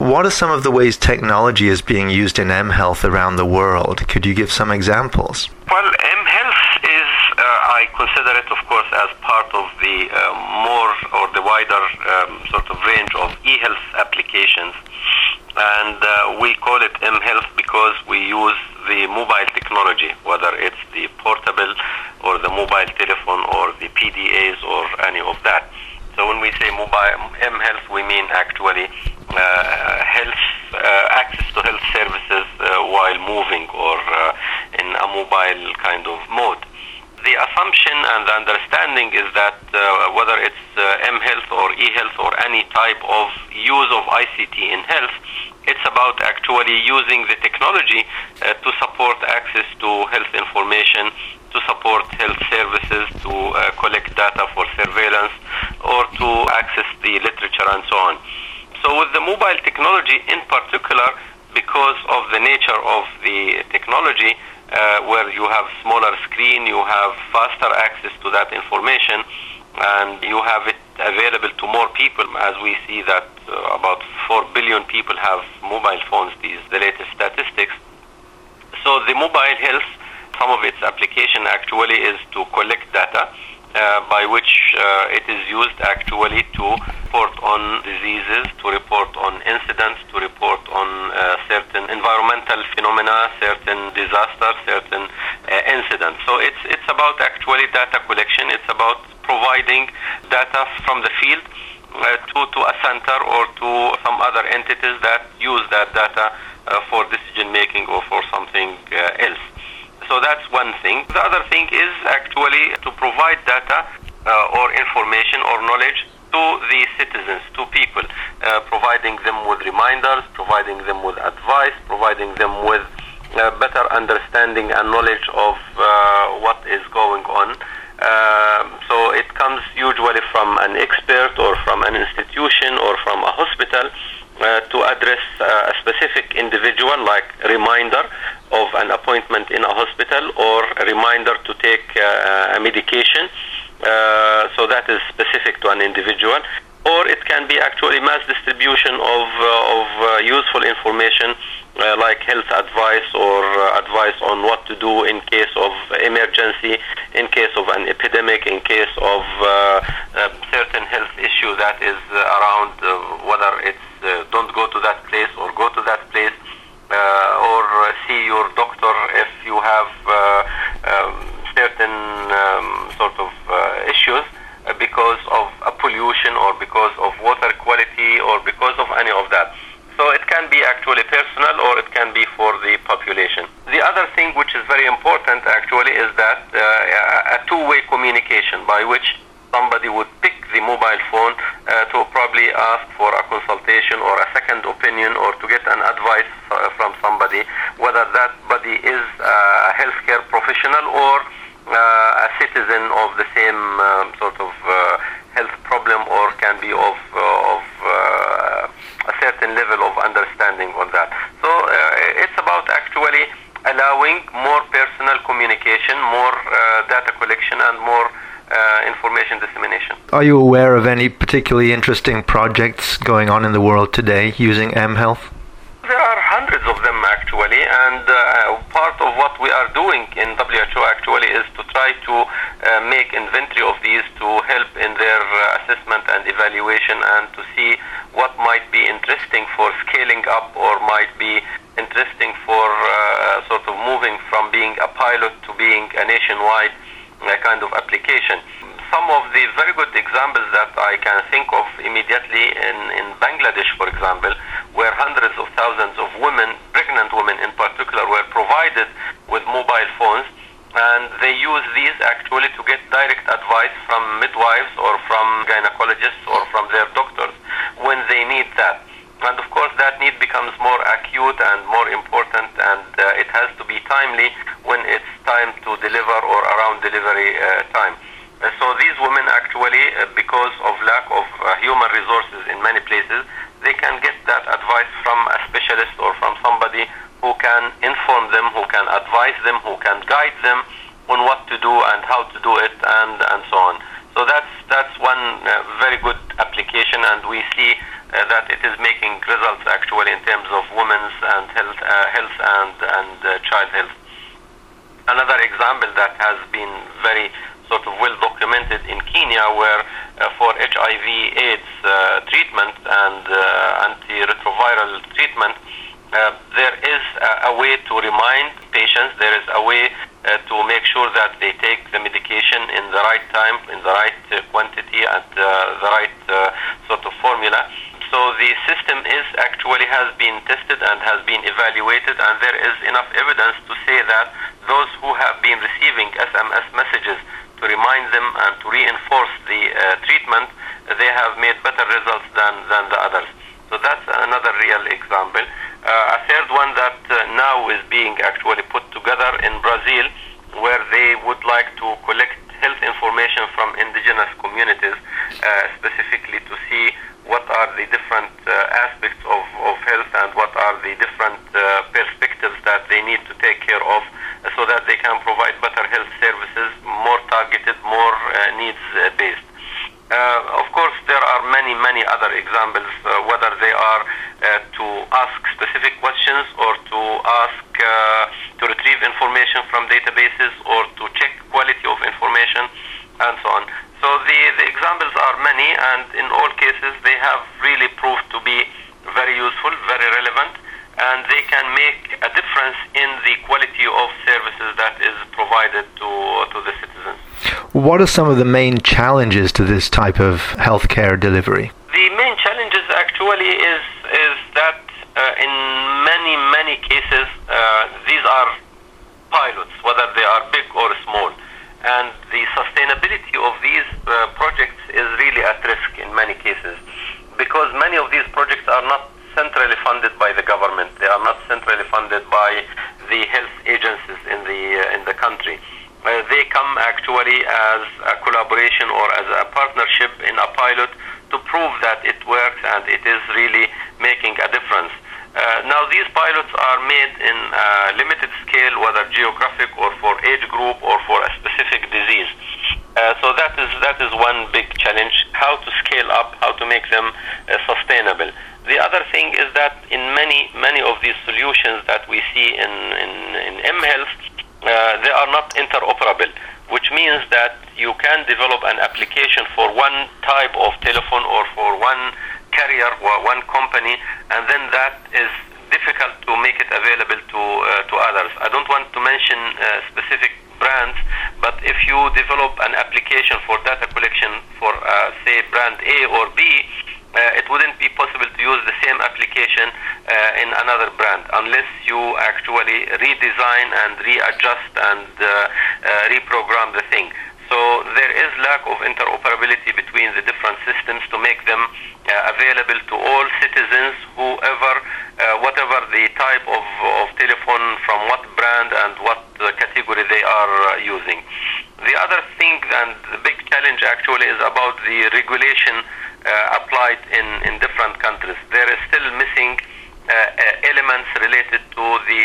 what are some of the ways technology is being used in mHealth around the world? Could you give some examples? Well, mHealth is, I consider it, of course, as part of the more or the wider sort of range of e-health applications. And we call it mHealth because we use the mobile technology, whether it's the portable or the mobile telephone or the PDAs or any of that. So when we say mobile mHealth, we mean actually health access to health services while moving or in a mobile kind of mode. The assumption and the understanding is that whether it's mHealth or eHealth or any type of use of ICT in health, it's about actually using the technology to support access to health information, to support health services, to collect data for surveillance, or to access the literature and so on. So with the mobile technology in particular, because of the nature of the technology, where you have smaller screen, you have faster access to that information, and you have it available to more people, as we see that about 4 billion people have mobile phones, the latest statistics. So the mobile health, some of its application actually is to collect data, by which it is used actually to report on diseases, to report on incidents, to report on certain environmental phenomena, certain disasters, certain incidents. So it's about actually data collection. It's about providing data from the field to a center or to some other entities that use that data for decision making or for something else. So that's one thing. The other thing is actually to provide data or information or knowledge to the citizens, to people, providing them with reminders, providing them with advice, providing them with better understanding and knowledge of what is going on. So it comes usually from an expert or from an institution or from a hospital to address a specific individual, like a reminder of an appointment in a hospital or a reminder to take a medication. So that is specific to an individual. Or it can be actually mass distribution of useful information like health advice or advice on what to do in case of emergency, in case of an epidemic, in case of certain health issue that is around, whether it's don't go to that place or go to that place, or see your doctor if you have certain sort of issues because of a pollution or because of water quality or because of any of that. So it can be actually personal or it can be for the population. The other thing which is very important actually is that a two-way communication by which somebody would pick the mobile phone to probably ask for a consultation or a second opinion or to get an advice from somebody, whether that body is a healthcare professional or a citizen of the same sort of health problem, or can be of a certain level of understanding on that. So it's about actually allowing more personal communication, more data collection, and more information dissemination. Are you aware of any particularly interesting projects going on in the world today using mHealth? There are hundreds of them actually, and part of what we are doing in WHO actually is to try to make inventory of these to help in their assessment and evaluation, and to see what might be interesting for scaling up or might be interesting for sort of moving from being a pilot to being a nationwide kind of application. Some of the very good examples that I can think of immediately in Bangladesh, for example, where hundreds of thousands of women, pregnant women in particular, were provided with mobile phones, and they use these actually to get direct advice from midwives or from gynecologists or from their doctors when they need that. And of course that need becomes more acute and more important, and it has to be timely when it's time to deliver or around delivery time. So these women actually, because of lack of human resources in many places, they can get that advice from a specialist or from somebody who can inform them, who can advise them, who can guide them on what to do and how to do it, and so on. So that's one very good application, and we see that it is making results actually in terms of women's and health and child health. Another example that has been very sort of well documented in Kenya, where for HIV/AIDS treatment and antiretroviral treatment, there is a way to remind patients, there is a way to make sure that they take the medication in the right time, in the right quantity, at the right sort of formula. So the system has been tested and has been evaluated, and there is enough evidence to say that those who have been receiving SMS messages to remind them and to reinforce the treatment, they have made better results than the others. So that's another real example. A third one that now is being actually put together in Brazil, where they would like to collect health information from indigenous communities, specifically to see what are the different aspects of health and what are the different perspectives that they need to take care of, so that they can provide better health services, more targeted, more needs-based. Of course, there are many other examples, whether they are to ask specific questions or to ask to retrieve information from databases or to check quality of information and so on. So the examples are many, and in all cases they have really proved to be very useful, very relevant, and they can make a difference in the quality of services that is provided to the citizens. What are some of the main challenges to this type of healthcare delivery? The main challenges actually is that in many cases these are pilots, whether they are big or small, and the sustainability of these projects is really at risk in many cases, because many of these projects are not centrally funded by the government. They are not centrally funded by the health agencies in the country. They come actually as a collaboration or as a partnership in a pilot to prove that it works and it is really making a difference. Now these pilots are made in a limited scale, whether geographic or for age group or for a specific disease. So that is one big challenge, how to scale up, how to make them sustainable. The other thing is that in many of these solutions that we see in mHealth, they are not interoperable, which means that you can develop an application for one type of telephone or for one carrier or one company, and then that is difficult to make it available to others. I don't want to mention specific brands, but if you develop an application for data collection for say brand A or B, it wouldn't be possible to use the same application in another brand unless you actually redesign and readjust and reprogram the thing. So there is lack of interoperability between the different systems to make them available to all citizens, whatever the type of telephone, from what brand and what category they are using. The other thing and the big challenge actually is about the regulation applied in different countries. There is still missing elements related to the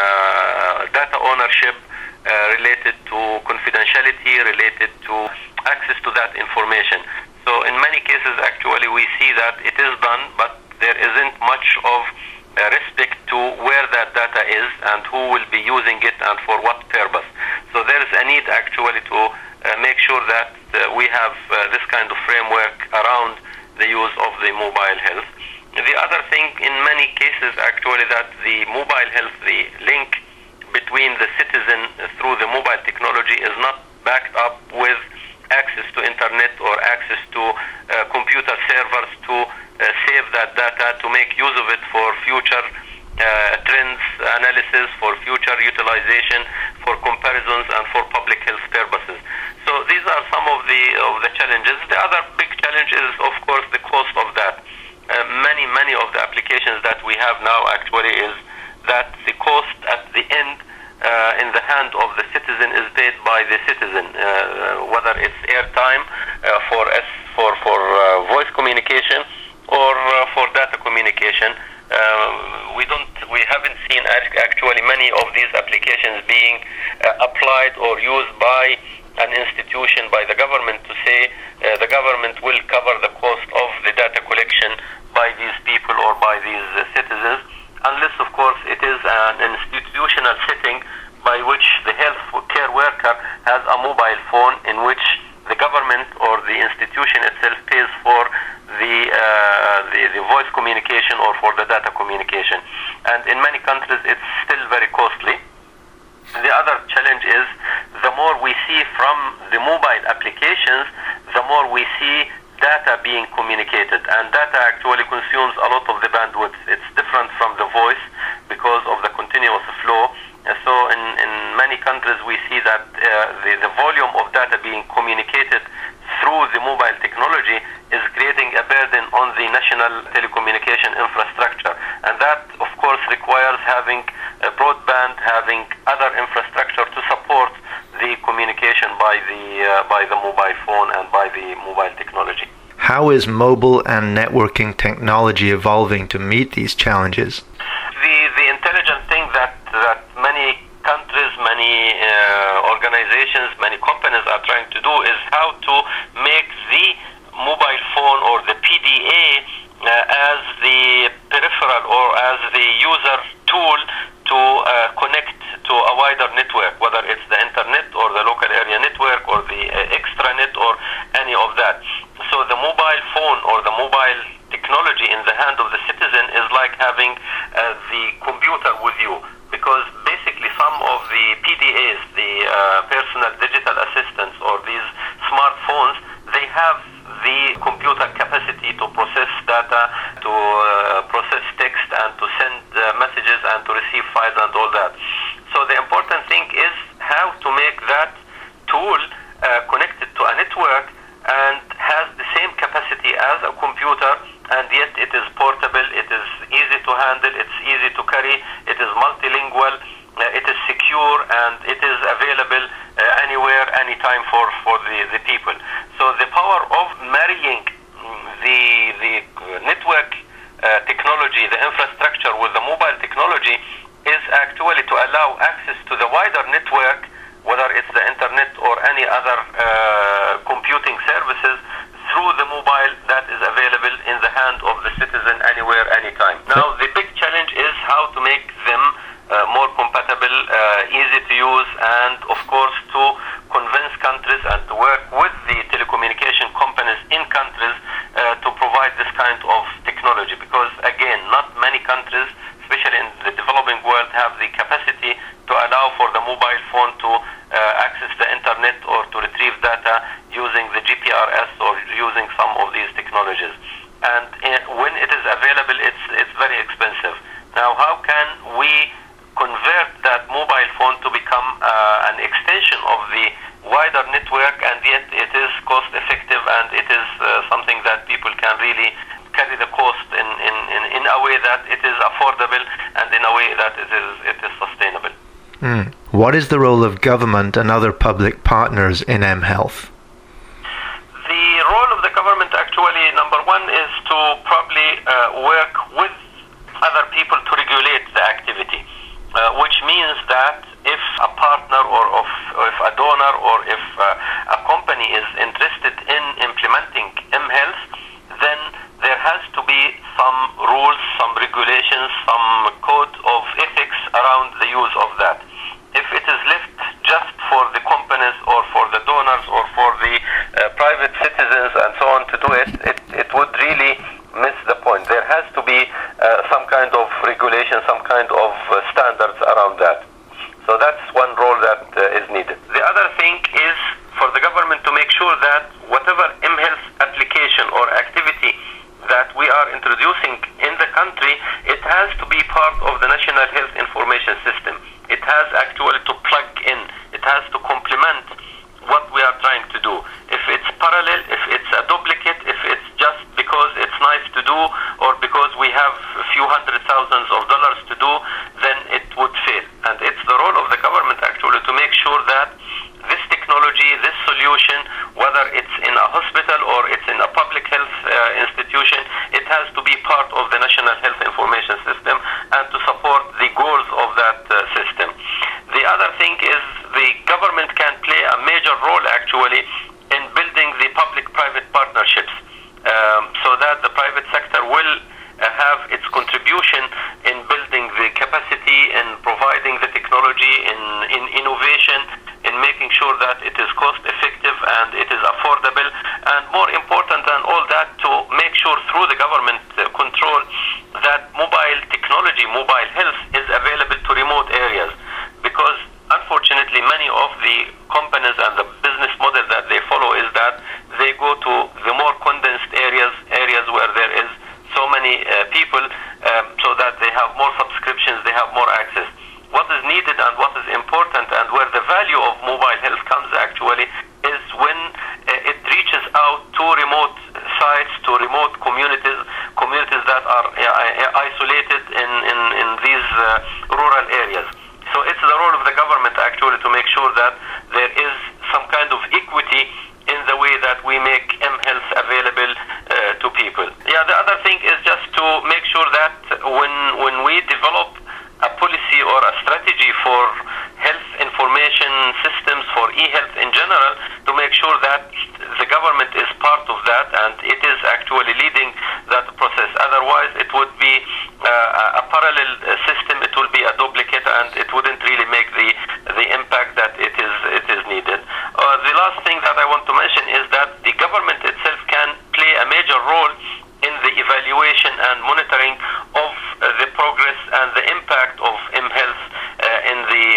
data ownership, related to confidentiality, related to access to that information. So in many cases actually we see that it is done, but there isn't much of respect to where that data is and who will be using it and for what purpose. So there is a need actually to make sure that we have this kind of framework around the use of the mobile health. The other thing in many cases actually that the mobile health, the link between the citizen through the mobile technology is not backed up with access to internet or access to computer servers to save that data, to make use of it for future trends analysis, for future utilization, for comparisons and for public health purposes. So these are some of the challenges. The other big challenge is of course the cost of that. Many of the applications that we have now actually is that the cost at the end in the hand of the citizen is paid by the citizen, whether it's airtime for voice communication or for data communication. We haven't seen actually many of these applications being applied or used by an institution, by the government, to say the government will cover the cost of the data collection by the people or by these citizens, unless, of course, it is an institutional setting by which the health care worker has a mobile phone in which the government or the institution itself pays for the voice communication or for the data communication. And in many countries, it's still very costly. The other challenge is the more we see from the mobile applications, the more we see data being communicated. And data actually consumes a lot of the bandwidth. It's different from the voice because of the continuous flow. So in many countries, we see that the volume of data being communicated through the mobile technology is creating a burden on the national telecommunication infrastructure. And that, of course, requires having broadband, having other infrastructure to support the communication by the mobile phone and by the mobile technology. How is mobile and networking technology evolving to meet these challenges? The intelligent thing that many countries, many organizations, many companies are trying to do is how to make the mobile phone or the PDA as the peripheral or as the user tool to connect to a wider network, whether it's the internet or the local area network or the extranet or any of that. So the mobile phone or the mobile technology in the hand of the citizen is like having the computer with you, because basically some of the PDAs, the personal digital assistants or these smartphones, they have the computer capacity to process data, to process text and to send messages and to receive files and all that. So the important thing is how to make that tool connected to a network and has the same capacity as a computer, and yet it is portable, it is easy to handle, it's easy to carry, it is multilingual, it is secure, and it is available anywhere, anytime for the people. So the power of marrying the network technology, the infrastructure with the mobile technology is actually to allow access to the wider network, whether it's the internet or any other computing services, through the mobile that is available in the hand of the citizen anywhere, anytime. Now, the big challenge is how to make them more compatible, easy to use, and of course to convince countries and to work with the telecommunication companies in countries to provide this kind of technology. Because again, not many countries, especially in the developing world, have the capacity to allow for the mobile phone to access the internet or to retrieve data using the GPRS or using some of these technologies. And when it is available, it's very expensive. Now, how can we convert that mobile phone to become an extension of the wider network, and yet it is cost effective and it is something that people can really carry the cost in a way that it is affordable and in a way that it is sustainable. What is the role of government and other public partners in mHealth? The role of the government actually, number one, is to probably work with other people to regulate the activity, which means that if a partner or if a donor or if a company is interested in implementing mHealth, then there has to be some rules, some regulations, some code of ethics around the use of that. If it is left just for the companies or for the donors or for the private citizens and so on to do it would really miss the point. There has to be some kind of regulation, some kind of standards around that. So that's one role that is needed. The other thing is for the government to make sure that whatever mHealth application or activity that we are introducing in the country, it has to be part of the National Health Information System. It has actually to plug in. It has to complement what we are trying to do. If it's parallel, if it's a duplicate, if it's just because it's nice to do or because we have a few $100,000s to do, then it would fail. And it's the role of the government actually to make sure that this technology, this solution, whether it's in a hospital or it's in a public health institution, it has to be part of the National Health Information System and to support the goals of that system. The other thing is the government can play a major role actually in building the public-private partnerships so that the private sector will have that it is cost effective and it is affordable, and more important than all that, to make sure through the government control that mobile technology, mobile health is available to remote areas, because unfortunately many of the companies and the business model that they follow is that they go to the more condensed areas where there is so many people, so that they have more subscriptions, they have more access. What is needed and what is important, and where the value of mobile health comes actually, is when it reaches out to remote sites, to remote communities that are isolated in these rural areas. So it's the role of the government actually to make sure that there is some kind of equity in the way that we make mHealth available to people. Yeah, the other thing is just to make sure that when we develop a policy or a strategy for health information systems, for e-health in general, to make sure that the government is part of that and it is actually leading that process. Otherwise, it would be a parallel system, it will be a duplicate, and it wouldn't really make the impact that it is needed. The last thing that I want to mention is that the government itself can play a major role in the evaluation and monitoring of the progress and the impact of mHealth in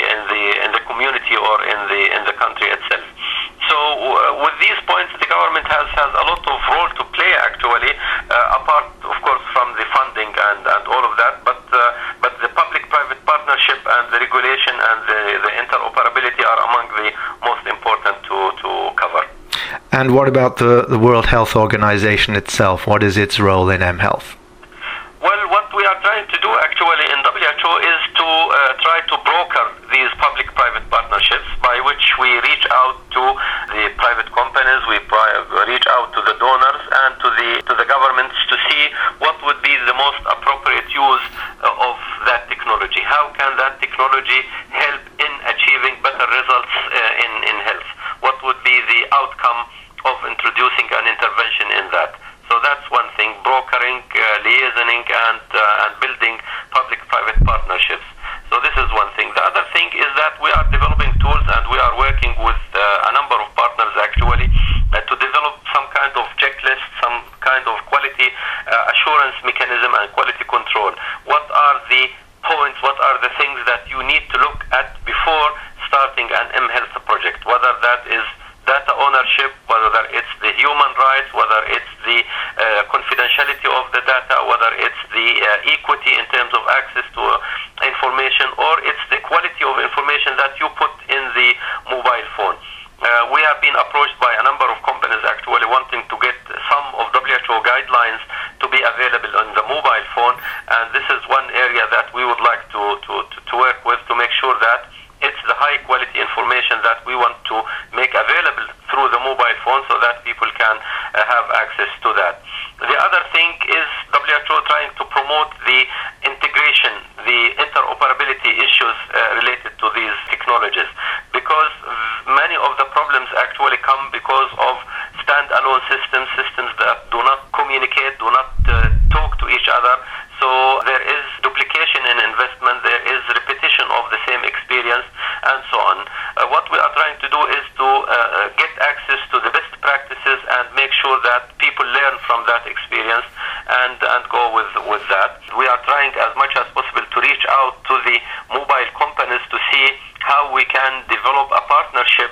the community or in the country itself. So with these points, the government has a lot of role to play actually, apart of course from the funding and all of that, but the public-private partnership and the regulation and the interoperability are among the most important to cover. And what about the World Health Organization itself? What is its role in mHealth? Well, what we are trying to do actually in WHO is to try to broker these public-private partnerships, by which we reach out to the private companies, we reach out to the donors and to the governments to see what would be the most appropriate use of that technology. How can that technology help in achieving better results in health? What would be the outcome of introducing an intervention in that? So that's one thing, brokering, liaisoning, and building public-private partnerships. So this is one thing. The other thing is that we are developing tools, and we are working with a number of partners actually to develop some kind of checklist, some kind of quality assurance mechanism and quality control. What are the points, what are the things that you need to look at before starting an mHealth project, whether that is data ownership, whether it's the human rights, whether it's the confidentiality of the data, whether it's the equity in terms of access to information, or it's the quality of information that you put in the mobile phone. We have been approached by a number of companies actually wanting to get some of WHO guidelines to be available on the mobile phone, and this is one area that we would like to work with to make sure that it's the high quality information that we want to make available through the mobile phone so that people can have access to that. The other thing is WHO trying to promote the integration, the interoperability issues related to these technologies, because many of the problems actually come because of standalone systems that do not communicate, do not talk to each other. So there is duplication in investment, there is repetition of the same experience, and so on. What we are trying to do is to get access to the best practices and make sure that people learn from that experience and go with that. We are trying as much as possible to reach out to the mobile companies to see how we can develop a partnership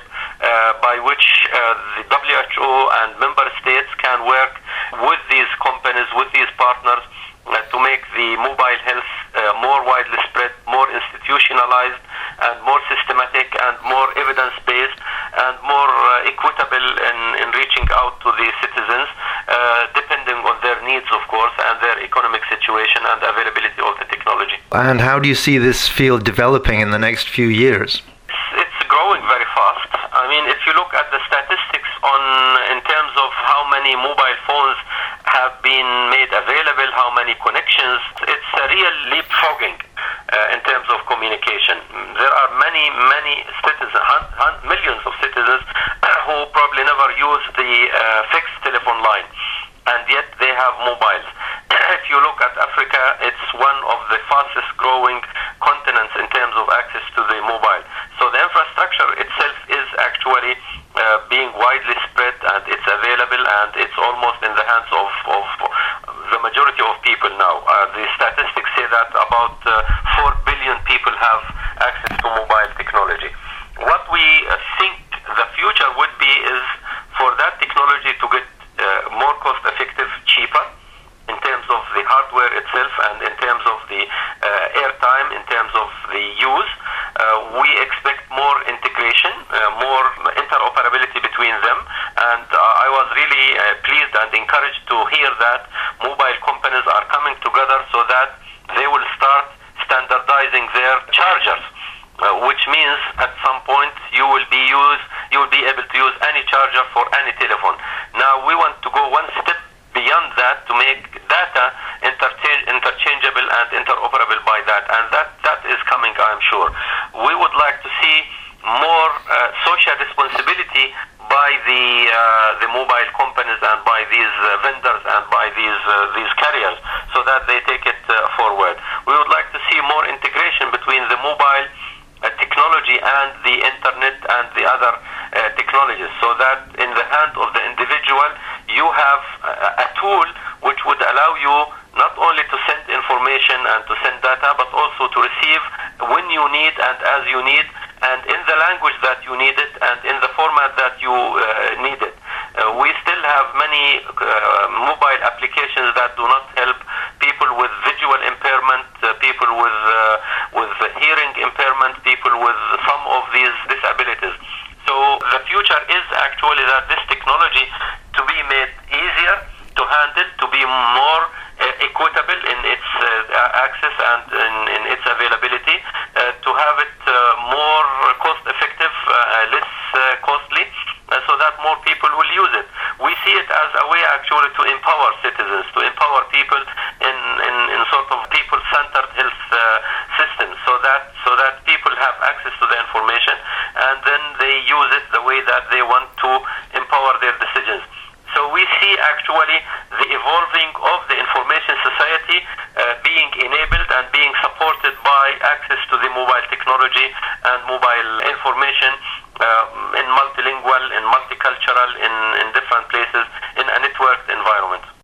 by which the WHO and member states can work with these companies, with these partners, to make the mobile health more widely spread, more institutionalized, and more systematic, and more evidence-based, and more equitable in reaching out to the citizens, depending on their needs, of course, and their economic situation and availability of the technology. And how do you see this field developing in the next few years? It's growing very fast. I mean, if you look at the statistics in terms of how many mobile phones have been made available, how many connections, it's a real leapfrogging in terms of communication. There are many citizens, millions of citizens who probably never use the fixed telephone line, and yet they have mobiles. If you look at Africa, it's one of the fastest growing continents in terms of access to the mobile. So the infrastructure itself is actually being widely spread, and it's available, and it's almost in the hands of the majority of people now. The statistics say that about 4 billion people have access to mobile technology. What we think the future would be is for that technology to get more cost-effective, cheaper, in terms of the hardware itself and in terms of the airtime, in terms of the use. We expect more integration, more interoperability between them, and I was really pleased and encouraged to hear that mobile companies are coming together so that they will start standardizing their chargers, which means at some point you will be able to use any charger for any telephone. Now we want to go one step beyond that to make data interchangeable and interoperable by that, and that is coming, I'm sure. We would like to see more social responsibility by the mobile companies and by these vendors and by these carriers, so that they take it forward. We would like to see more integration between the mobile technology and the internet and the other technologies, so that in the hand of the individual you have a tool which would allow you not only to send information and to send data, but also to receive when you need and as you need, and in the language that you need it and in the format that you need it. We still have many mobile applications that do not help people with visual impairment, people with hearing impairment, people with some of these disabilities. So the future is actually that this technology to be made easier to handle, to be more equitable in its access and in its availability, to have it more cost-effective, less costly, so that more people will use it. We see it as a way actually to empower citizens, to empower people in sort of people-centered health systems, so that people have access to the information and then they use it the way that they want to empower their decisions. So we see actually the evolving of the information society being enabled and being supported by access to the mobile technology and mobile information in multilingual, in multicultural, in different places, in a networked environment.